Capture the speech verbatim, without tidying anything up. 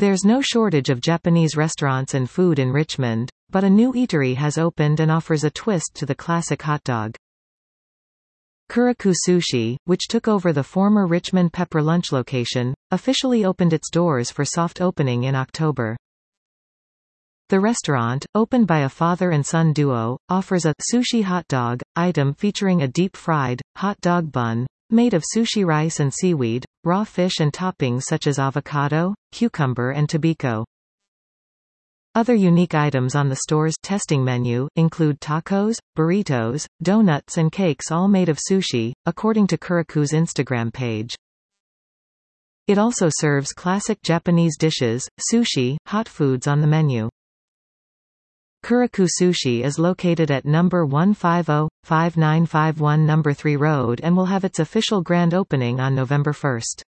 There's no shortage of Japanese restaurants and food in Richmond, but a new eatery has opened and offers a twist to the classic hot dog. Kuraku Sushi, which took over the former Richmond Pepper Lunch location, officially opened its doors for soft opening in October. The restaurant, opened by a father and son duo, offers a sushi hot dog item featuring a deep-fried, hot dog bun, made of sushi rice and seaweed, raw fish and toppings such as avocado, cucumber and tobiko. Other unique items on the store's testing menu include tacos, burritos, donuts and cakes all made of sushi, according to Kuraku's Instagram page. It also serves classic Japanese dishes, sushi, hot foods on the menu. Kuraku Sushi is located at number one five zero, five nine five one Number three Road and will have its official grand opening on November first.